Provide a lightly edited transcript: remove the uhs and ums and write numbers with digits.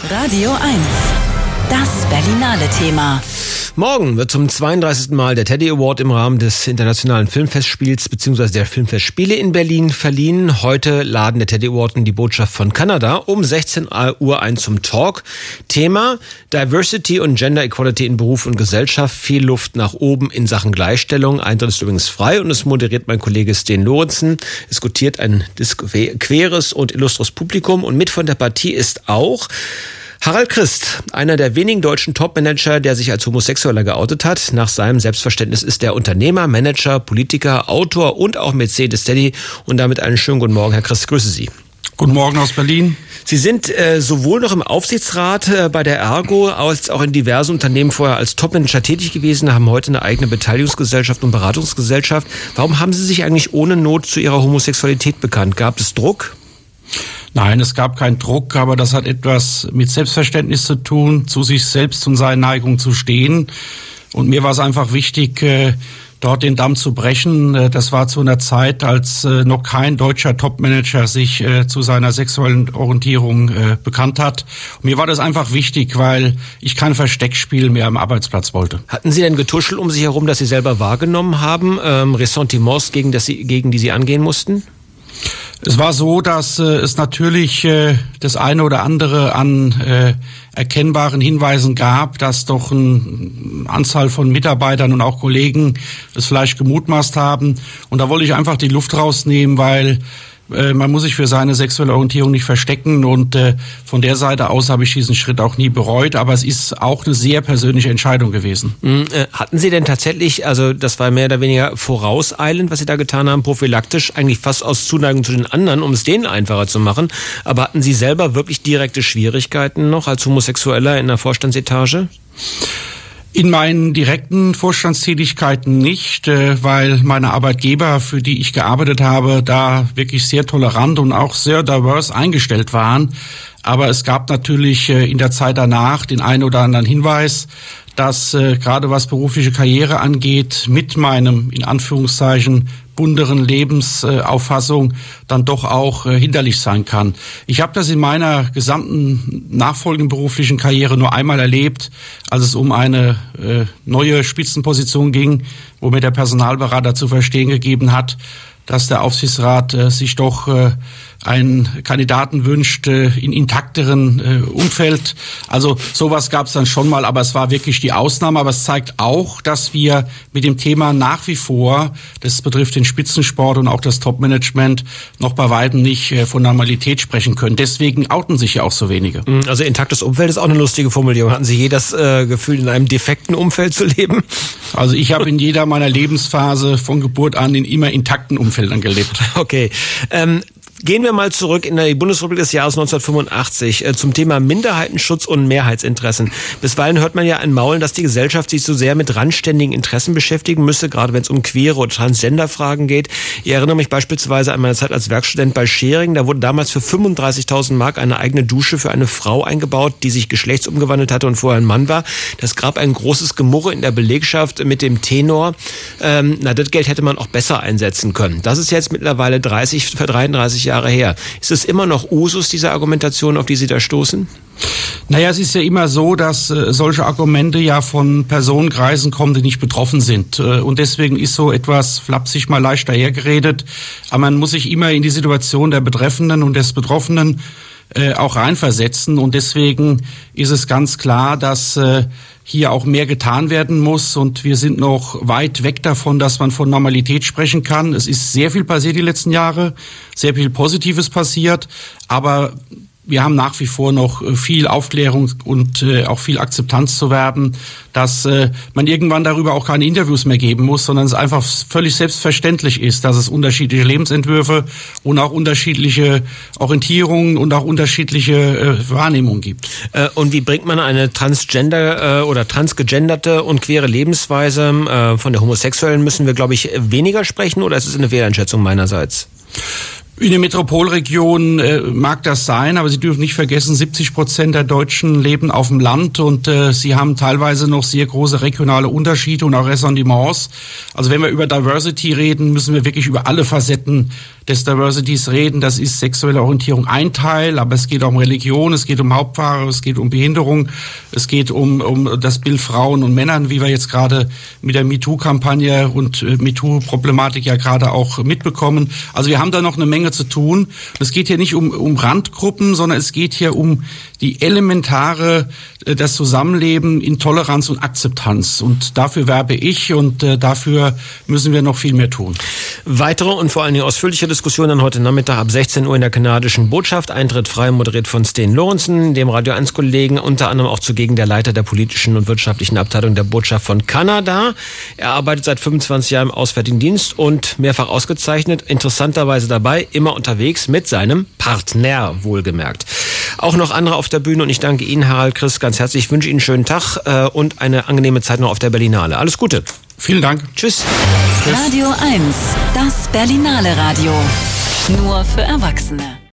Radio 1. Das Berlinale Thema. Morgen wird zum 32. Mal der Teddy Award im Rahmen des Internationalen Filmfestspiels bzw. der Filmfestspiele in Berlin verliehen. Heute laden der Teddy Award und die Botschaft von Kanada um 16 Uhr ein zum Talk. Thema: Diversity und Gender Equality in Beruf und Gesellschaft. Viel Luft nach oben in Sachen Gleichstellung. Eintritt ist übrigens frei und es moderiert mein Kollege Sten Lorenzen. Es gutiert ein queres und illustres Publikum und mit von der Partie ist auch Harald Christ, einer der wenigen deutschen Topmanager, der sich als Homosexueller geoutet hat. Nach seinem Selbstverständnis ist er Unternehmer, Manager, Politiker, Autor und auch Mercedes Teddy. Und damit einen schönen guten Morgen, Herr Christ, grüße Sie. Guten Morgen aus Berlin. Sie sind sowohl noch im Aufsichtsrat bei der Ergo als auch in diversen Unternehmen vorher als Topmanager tätig gewesen, haben heute eine eigene Beteiligungsgesellschaft und Beratungsgesellschaft. Warum haben Sie sich eigentlich ohne Not zu Ihrer Homosexualität bekannt? Gab es Druck? Nein, es gab keinen Druck, aber das hat etwas mit Selbstverständnis zu tun, zu sich selbst und seinen Neigungen zu stehen. Und mir war es einfach wichtig, dort den Damm zu brechen. Das war zu einer Zeit, als noch kein deutscher Topmanager sich zu seiner sexuellen Orientierung bekannt hat. Und mir war das einfach wichtig, weil ich kein Versteckspiel mehr am Arbeitsplatz wollte. Hatten Sie denn getuschelt um sich herum, dass Sie selber wahrgenommen haben, Ressentiments, gegen die Sie angehen mussten? Es war so, dass es natürlich das eine oder andere an erkennbaren Hinweisen gab, dass doch eine Anzahl von Mitarbeitern und auch Kollegen es vielleicht gemutmaßt haben. Und da wollte ich einfach die Luft rausnehmen, weil man muss sich für seine sexuelle Orientierung nicht verstecken und von der Seite aus habe ich diesen Schritt auch nie bereut, aber es ist auch eine sehr persönliche Entscheidung gewesen. Hatten Sie denn tatsächlich, also das war mehr oder weniger vorauseilend, was Sie da getan haben, prophylaktisch, eigentlich fast aus Zuneigung zu den anderen, um es denen einfacher zu machen, aber hatten Sie selber wirklich direkte Schwierigkeiten noch als Homosexueller in der Vorstandsetage? In meinen direkten Vorstandstätigkeiten nicht, weil meine Arbeitgeber, für die ich gearbeitet habe, da wirklich sehr tolerant und auch sehr diverse eingestellt waren. Aber es gab natürlich in der Zeit danach den einen oder anderen Hinweis, dass gerade was berufliche Karriere angeht, mit meinem, in Anführungszeichen, bunteren Lebensauffassung dann doch auch hinderlich sein kann. Ich habe das in meiner gesamten nachfolgenden beruflichen Karriere nur einmal erlebt, als es um eine neue Spitzenposition ging, wo mir der Personalberater zu verstehen gegeben hat, dass der Aufsichtsrat sich doch einen Kandidaten wünscht in intakteren Umfeld. Also sowas gab es dann schon mal, aber es war wirklich die Ausnahme. Aber es zeigt auch, dass wir mit dem Thema nach wie vor, das betrifft den Spitzensport und auch das Topmanagement, noch bei weitem nicht von Normalität sprechen können. Deswegen outen sich ja auch so wenige. Also intaktes Umfeld ist auch eine lustige Formulierung. Hatten Sie je das Gefühl, in einem defekten Umfeld zu leben? Also ich habe in jeder meiner Lebensphase von Geburt an in immer intakten Umfeldern gelebt. Okay. Gehen wir mal zurück in die Bundesrepublik des Jahres 1985 zum Thema Minderheitenschutz und Mehrheitsinteressen. Bisweilen hört man ja ein Maulen, dass die Gesellschaft sich so sehr mit randständigen Interessen beschäftigen müsse, gerade wenn es um queere oder Transgender-Fragen geht. Ich erinnere mich beispielsweise an meine Zeit als Werkstudent bei Schering. Da wurde damals für 35.000 Mark eine eigene Dusche für eine Frau eingebaut, die sich geschlechtsumgewandelt hatte und vorher ein Mann war. Das gab ein großes Gemurre in der Belegschaft mit dem Tenor. Das Geld hätte man auch besser einsetzen können. Das ist jetzt mittlerweile 33 Jahre her. Ist es immer noch Usus, diese Argumentation, auf die Sie da stoßen? Naja, es ist ja immer so, dass solche Argumente ja von Personenkreisen kommen, die nicht betroffen sind. Und deswegen ist so etwas flapsig mal leicht dahergeredet. Aber man muss sich immer in die Situation der Betreffenden und des Betroffenen auch reinversetzen. Und deswegen ist es ganz klar, dass hier auch mehr getan werden muss. Und wir sind noch weit weg davon, dass man von Normalität sprechen kann. Es ist sehr viel passiert die letzten Jahre, sehr viel Positives passiert. Aber wir haben nach wie vor noch viel Aufklärung und auch viel Akzeptanz zu werben, dass man irgendwann darüber auch keine Interviews mehr geben muss, sondern es einfach völlig selbstverständlich ist, dass es unterschiedliche Lebensentwürfe und auch unterschiedliche Orientierungen und auch unterschiedliche Wahrnehmungen gibt. Und wie bringt man eine transgender oder transgegenderte und queere Lebensweise? Von der Homosexuellen müssen wir, glaube ich, weniger sprechen, oder ist es eine Fehleinschätzung meinerseits? In der Metropolregion mag das sein, aber Sie dürfen nicht vergessen, 70% der Deutschen leben auf dem Land und sie haben teilweise noch sehr große regionale Unterschiede und auch Ressentiments. Also wenn wir über Diversity reden, müssen wir wirklich über alle Facetten des Diversities reden. Das ist sexuelle Orientierung ein Teil, aber es geht auch um Religion, es geht um Hauptfarbe, es geht um Behinderung, es geht um das Bild Frauen und Männern, wie wir jetzt gerade mit der MeToo-Kampagne und MeToo-Problematik ja gerade auch mitbekommen. Also wir haben da noch eine Menge zu tun. Es geht hier nicht um Randgruppen, sondern es geht hier um die elementare, das Zusammenleben in Toleranz und Akzeptanz. Und dafür werbe ich und dafür müssen wir noch viel mehr tun. Weitere und vor allen Dingen ausführliche Diskussionen heute Nachmittag ab 16 Uhr in der kanadischen Botschaft. Eintritt frei, moderiert von Sten Lorenzen, dem Radio 1-Kollegen, unter anderem auch zugegen der Leiter der politischen und wirtschaftlichen Abteilung der Botschaft von Kanada. Er arbeitet seit 25 Jahren im Auswärtigen Dienst und mehrfach ausgezeichnet, interessanterweise dabei, immer unterwegs mit seinem Partner, wohlgemerkt. Auch noch andere auf der Bühne und ich danke Ihnen, Harald Christ, ganz herzlich. Ich wünsche Ihnen einen schönen Tag und eine angenehme Zeit noch auf der Berlinale. Alles Gute. Vielen Dank. Tschüss. Radio 1, das Berlinale Radio. Nur für Erwachsene.